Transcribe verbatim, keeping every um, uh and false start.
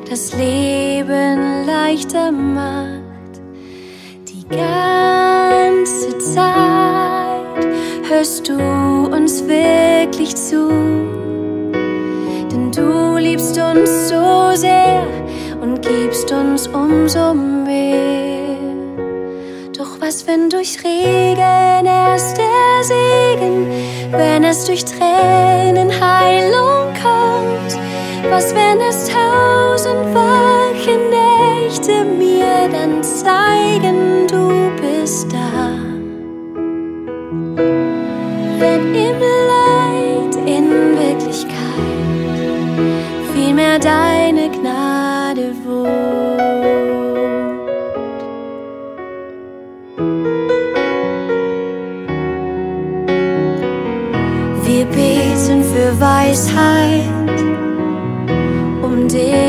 das Leben leichter macht. Die ganze Zeit hörst du uns wirklich zu, denn du liebst uns so sehr und gibst uns umso mehr. Doch was, wenn durch Regen erst der Segen, wenn es durch Tränen Heilung kommt? Was, wenn es tausend wache Nächte mir dann zeigen, du bist da? Wenn im Leid in Wirklichkeit vielmehr deine Gnade wohnt. Wir beten für Weisheit, um dich